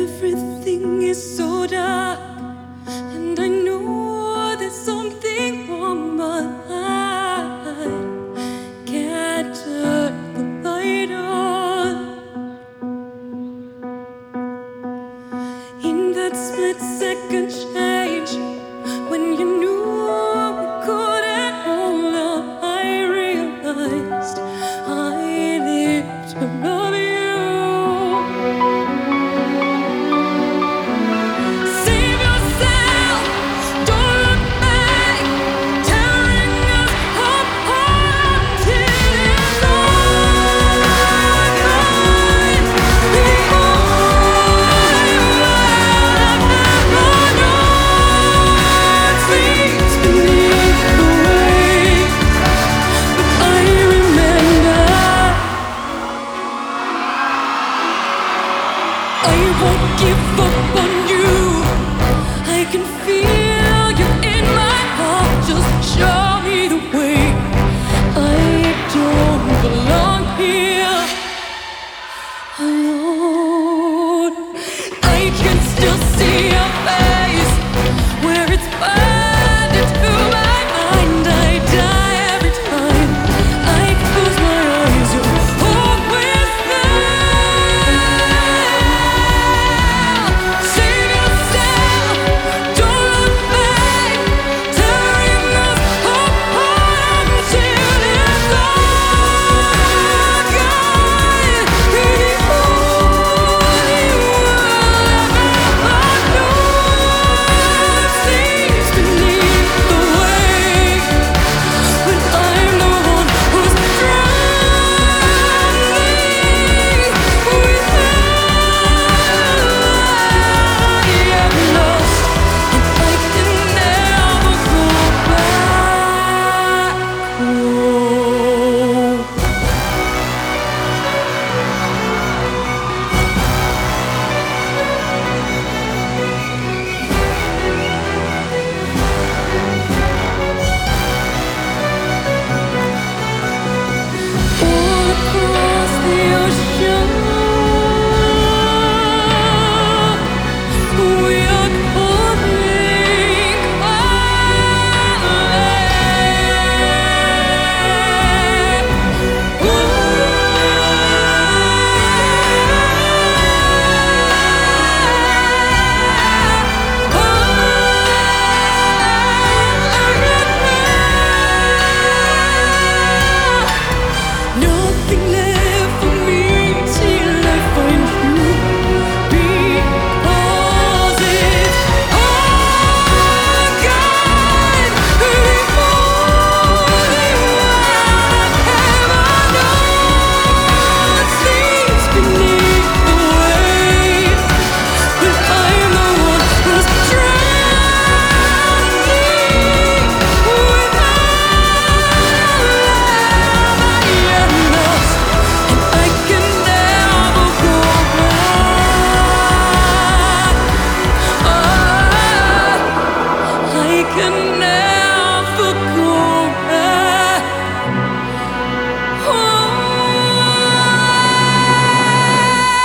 Everything is so dark, and I know there's something wrong, but I can't turn the light on. In that split second change, when you knew we couldn't hold on, I realized I lived to love you. I won't give up on you. I can feel you in my heart. Just show me the way. I don't belong here alone. I can still see your face where it's burned into my mind. I die every time I close my eyes. You're always there.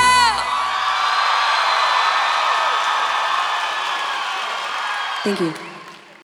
Thank you.